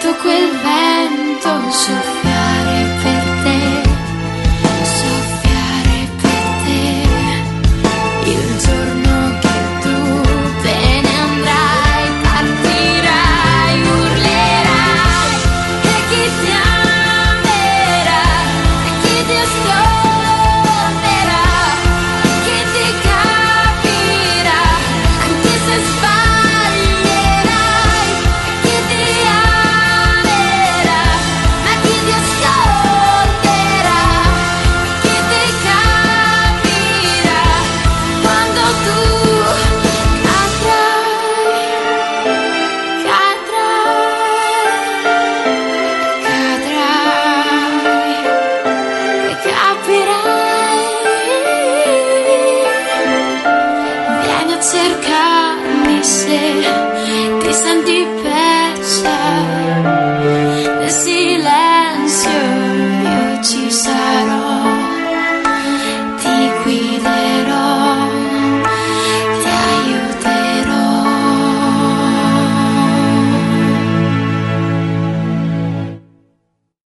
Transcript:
sento quel vento soffiare per te, soffiare per te. Il giorno che tu te ne andrai, partirai, urlerai, e chi ti amerà, e chi ti ascolterà, chi ti capirà, anche se sbaglierai, chi ti amerà, ma chi ti ascolterà, chi ti capirà, quando tu cadrai e capirai, vieni a cercare.